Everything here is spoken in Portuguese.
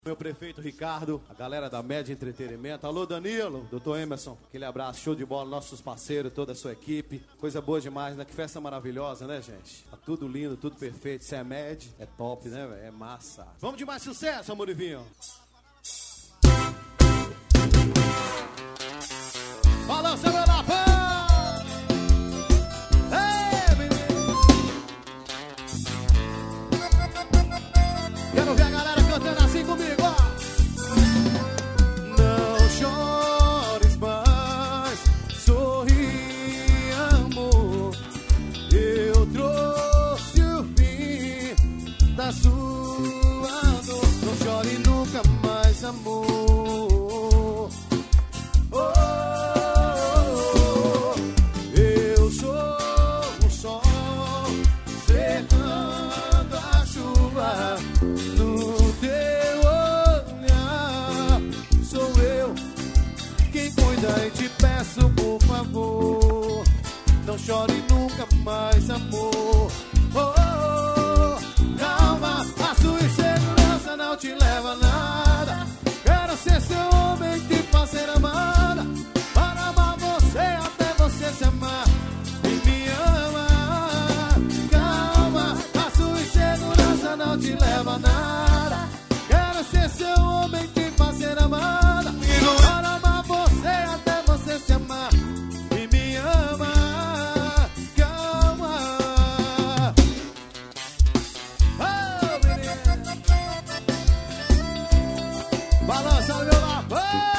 Meu prefeito Ricardo, a galera da Média Entretenimento. Alô, Danilo, doutor Emerson, aquele abraço, show de bola, nossos parceiros, toda a sua equipe. Coisa boa demais, né? Que festa maravilhosa, né, gente? Tá tudo lindo, tudo perfeito. Se é Med, é top, né, velho? É massa. Vamos de mais sucesso, amorivinho. Balança, meu lapão! Ei, menino! Quero ver a galera cantando assim comigo, ó! Não chores mais, sorri, amor. Eu trouxe o fim da sua dor. Não chore nunca mais, amor. No teu olhar sou eu quem cuida e te peço, por favor, não chore nunca mais, amor. Calma, a sua insegurança não te leva a nada. Quero ser seu homem, te fazer amada, para amar você até você se amar e me ama. Calma, a sua insegurança não te leva a nada. Quero ser seu homem, te fazer amada, para amar você até você se amar e me ama. Calma. Oh, menino. Balança meu lapão.